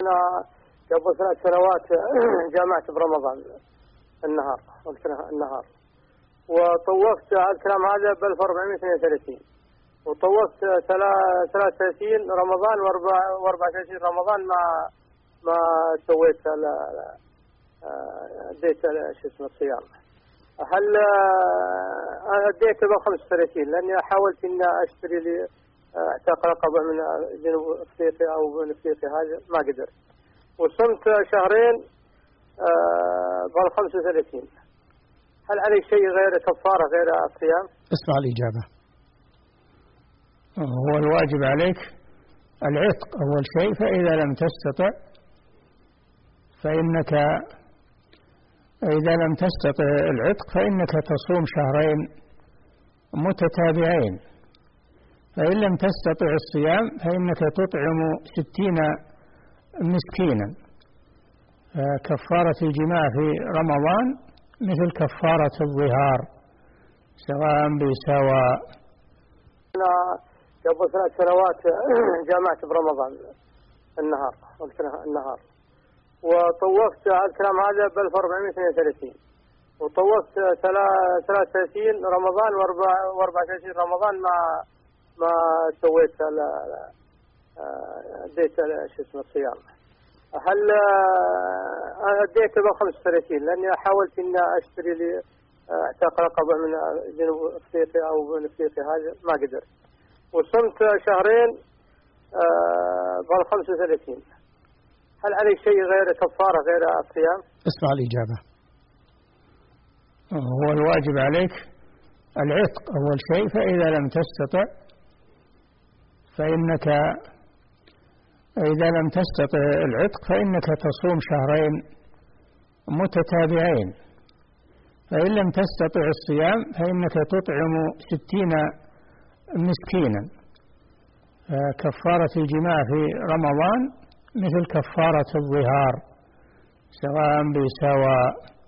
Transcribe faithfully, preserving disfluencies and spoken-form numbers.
أنا قبل ثلاث سنوات جامعت برمضان النهار وقت النهار، وطوفت على الكلام هذا ب ألف وأربعمائة واثنين وثلاثين، وطوفت ثلاثة وثلاثين رمضان وأربعة وثلاثين رمضان ما ما سويت اديت شو اسمه الصيام. هل اديت ب خمسة وثلاثين لاني حاولت اني اشتري لي اعتاق رقبه من جنوب افريقيا او من افريقيا، هذا ما قدرت، وصمت شهرين ب خمسة وثلاثين. هل علي شيء غير كفاره غير الصيام؟ اسمع الإجابة. هو الواجب عليك العتق أول شيء، فإذا لم تستطع فإنك إذا لم تستطع العتق فإنك تصوم شهرين متتابعين، فإن لم تستطع الصيام فإنك تطعم ستين مسكينا. كفارة الجماع في رمضان مثل كفارة الظهار سواء بسواء. أنا قبل ثلاث سنوات جامعت برمضان النهار وقت النهار، وطوفت على الكلام هذا ب ألف وأربعمائة واثنين وثلاثين، وطوفت ثلاثة وثلاثين رمضان وأربعة وثلاثين رمضان ما ما سويت اديت شو اسمه الصيام. هل اديت ب خمسة وثلاثين لاني حاولت اني اشتري لي اعتاق رقبه من جنوب افريقيا او من افريقيا، هذا ما قدرت، وصمت شهرين ب خمسة وثلاثين. هل علي شيء غير كفاره غير الصيام؟ اسمع الإجابة. هو الواجب عليك العتق أول شيء، فإذا لم تستطع فإنك إذا لم تستطع العتق فإنك تصوم شهرين متتابعين، فإن لم تستطع الصيام فإنك تطعم ستين مسكينا. كفارة الجماع في رمضان مثل كفارة الظهار سواء بسواء.